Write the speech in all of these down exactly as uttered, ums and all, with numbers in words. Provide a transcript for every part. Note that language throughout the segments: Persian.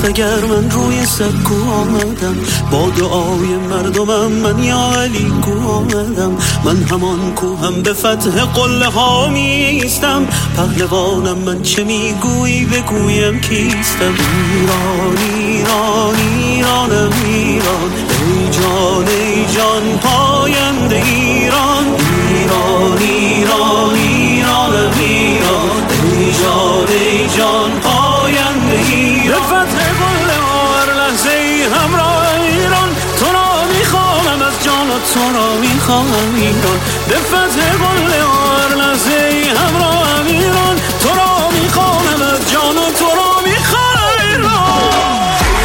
است اگر من روی سکو آمدم، با دعای مردمم من یا علی کو آمدم. من همان کوهم به فتح قله ها میستم، پهلوانم من چه میگویی بگویم کیستم. ایران ایران ایرانم ایران، ای جان ای جان پاینده ایران. ایران ایران ایرانم ایران، ای جان ای جان پاینده ایران. به فتح قله هر لحظه ای همراه ایران، تو را میخوانم از جان و تو را میخوانم ایران. به فتح قله هر لحظه ای همراه ایران، تو را میخوانم از جان و تو را میخوانم ایران.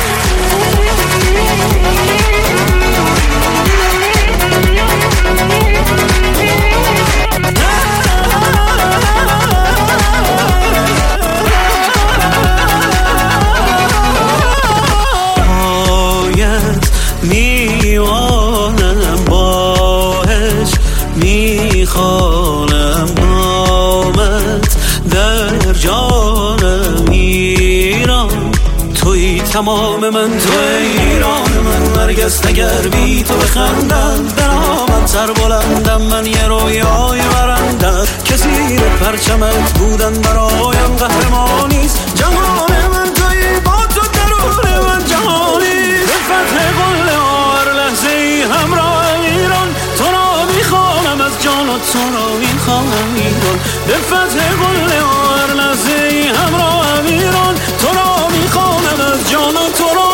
میوانم باش میخوانم نامت در جانم ایران. توی تمام من، توی ایران من، نرگس نگر بی تو بخندم. درآمد سر بلندم من، یه رویای برندم که زیر پرچمت بودن برایم قهرمانیست. جهان من توی، با تو درون من جهانی. به فتح قله هر لحظه ای همراه ایران، تو را میخوانم از جان و تو را میخوانم ایران. به فتح قله هر لحظه ای همراه ایران، تو را میخوانم از جان و تو را